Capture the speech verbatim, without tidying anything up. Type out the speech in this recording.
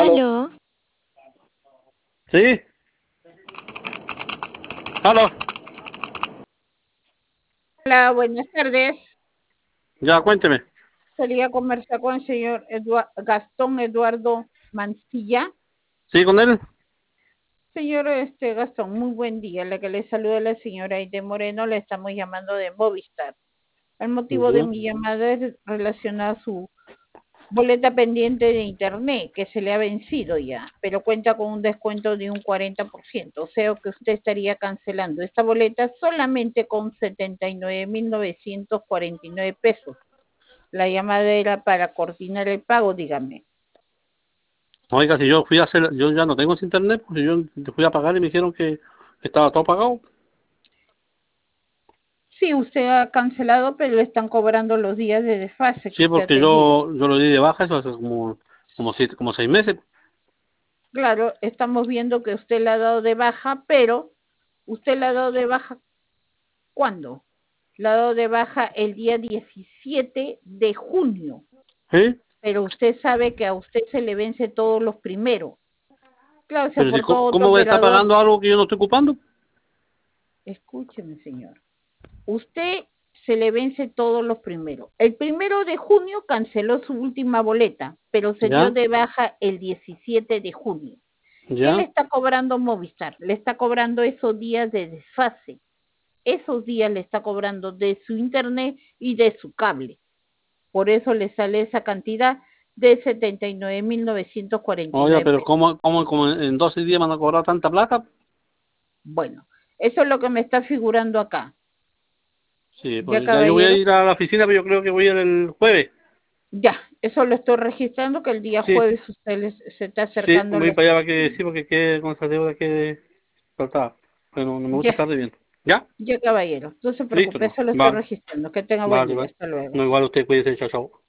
Aló. Aló, Sí, aló. Hola, buenas tardes. Ya, cuénteme. Quería conversar con el señor Edua- Gastón Eduardo Mancilla. ¿Sí con él? Señor este Gastón, muy buen día. La que le saluda la señora Aide Moreno, le estamos llamando de Movistar. El motivo de Ya. mi llamada es relacionada a su boleta pendiente de internet, que se le ha vencido ya, pero cuenta con un descuento de un cuarenta por ciento, o sea que usted estaría cancelando esta boleta solamente con setenta y nueve mil novecientos cuarenta y nueve pesos. La llamada era para coordinar el pago, dígame. Oiga, si yo fui a hacer, yo ya no tengo ese internet, pues yo fui a pagar y me dijeron que estaba todo pagado. Sí, usted ha cancelado, pero le están cobrando los días de desfase que Sí, usted ha porque tenido. yo, yo lo di de baja eso hace como, como siete, como seis meses. Claro, estamos viendo que usted la ha dado de baja, pero usted la ha dado de baja, ¿cuándo? La ha dado de baja el día diecisiete de junio, ¿Sí? pero usted sabe que a usted se le vence todos los primeros. Claro, se Pero si, portó ¿cómo, otro cómo voy a estar operador. pagando algo que yo no estoy ocupando? Escúcheme, señor. Usted se le vence todos los primeros. El primero de junio canceló su última boleta, pero se dio Ya, de baja el diecisiete de junio. ¿Qué le ya. está cobrando Movistar? Le está cobrando esos días de desfase. Esos días le está cobrando de su internet y de su cable. Por eso le sale esa cantidad de setenta y nueve mil novecientos cuarenta y Oiga, nueve pero pesos. ¿cómo, cómo, cómo en doce días me van a cobrar tanta plata? Bueno, eso es lo que me está figurando acá. Sí, Ya, pues ya yo voy a caballero. ir a la oficina, pero yo creo que voy a ir el jueves. Ya, eso lo estoy registrando, que el día Sí, jueves usted les- se está sí, acercando a voy la para allá para que oficina. sí, porque quede con esa deuda que faltaba. Pero no me gusta Ya, estar debiendo. ¿Ya? ya, caballero. No se Listo, preocupe, pues. eso lo estoy Vale, registrando. Que tenga buen vale, día. vale. Hasta luego. No, igual usted cuídese, chao, chao.